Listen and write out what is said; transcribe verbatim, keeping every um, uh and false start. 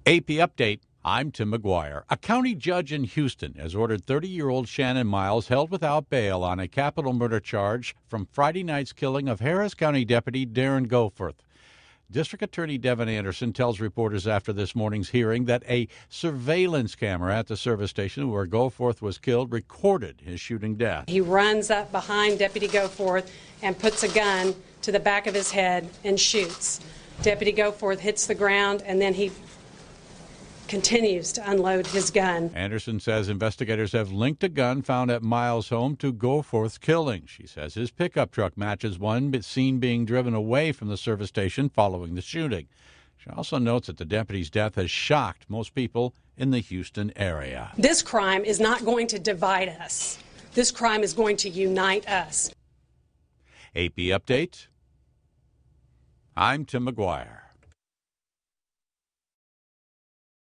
A P Update. I'm Tim McGuire. A county judge in Houston has ordered thirty-year-old Shannon Miles held without bail on a capital murder charge from Friday night's killing of Harris County Deputy Darren Goforth. District Attorney Devin Anderson tells reporters after this morning's hearing that a surveillance camera at the service station where Goforth was killed recorded his shooting death. He runs up behind Deputy Goforth and puts a gun to the back of his head and shoots. Deputy Goforth hits the ground, and then he continues to unload his gun. Anderson says investigators have linked a gun found at Miles' home to Goforth's killing. She says his pickup truck matches one seen being driven away from the service station following the shooting. She also notes that the deputy's death has shocked most people in the Houston area. This crime is not going to divide us. This crime is going to unite us. A P Update. I'm Tim McGuire.